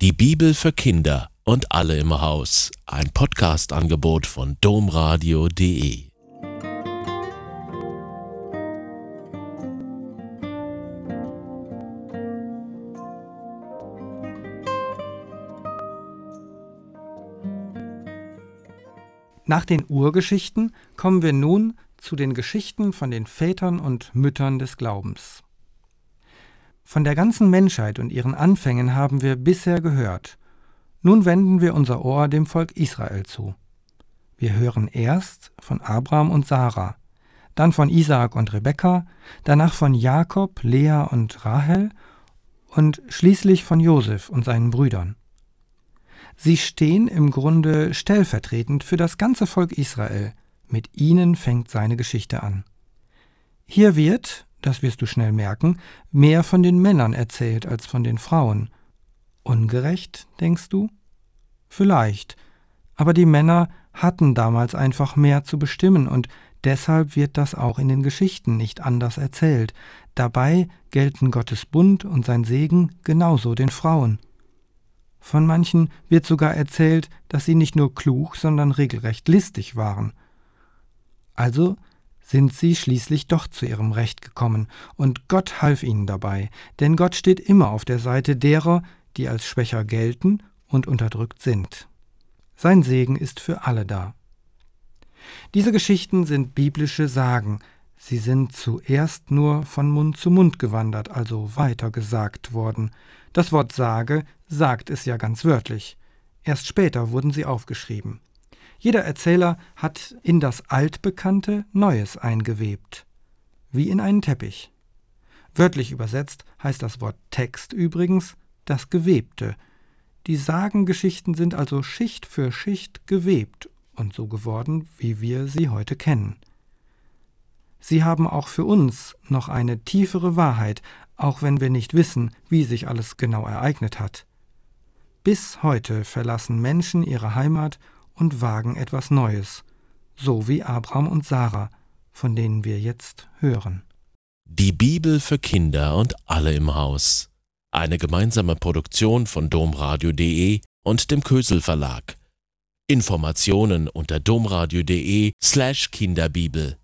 Die Bibel für Kinder und alle im Haus. Ein Podcast-Angebot von domradio.de. Nach den Urgeschichten kommen wir nun zu den Geschichten von den Vätern und Müttern des Glaubens. Von der ganzen Menschheit und ihren Anfängen haben wir bisher gehört. Nun wenden wir unser Ohr dem Volk Israel zu. Wir hören erst von Abraham und Sarah, dann von Isaak und Rebekka, danach von Jakob, Lea und Rahel und schließlich von Josef und seinen Brüdern. Sie stehen im Grunde stellvertretend für das ganze Volk Israel. Mit ihnen fängt seine Geschichte an. Hier wird, das wirst du schnell merken, mehr von den Männern erzählt als von den Frauen. Ungerecht, denkst du? Vielleicht. Aber die Männer hatten damals einfach mehr zu bestimmen und deshalb wird das auch in den Geschichten nicht anders erzählt. Dabei gelten Gottes Bund und sein Segen genauso den Frauen. Von manchen wird sogar erzählt, dass sie nicht nur klug, sondern regelrecht listig waren. Also sind sie schließlich doch zu ihrem Recht gekommen, und Gott half ihnen dabei, denn Gott steht immer auf der Seite derer, die als schwächer gelten und unterdrückt sind. Sein Segen ist für alle da. Diese Geschichten sind biblische Sagen. Sie sind zuerst nur von Mund zu Mund gewandert, also weitergesagt worden. Das Wort Sage sagt es ja ganz wörtlich. Erst später wurden sie aufgeschrieben. Jeder Erzähler hat in das Altbekannte Neues eingewebt, wie in einen Teppich. Wörtlich übersetzt heißt das Wort Text übrigens das Gewebte. Die Sagengeschichten sind also Schicht für Schicht gewebt und so geworden, wie wir sie heute kennen. Sie haben auch für uns noch eine tiefere Wahrheit, auch wenn wir nicht wissen, wie sich alles genau ereignet hat. Bis heute verlassen Menschen ihre Heimat und wagen etwas Neues, so wie Abraham und Sarah, von denen wir jetzt hören. Die Bibel für Kinder und alle im Haus. Eine gemeinsame Produktion von domradio.de und dem Kösel Verlag. Informationen unter domradio.de/Kinderbibel.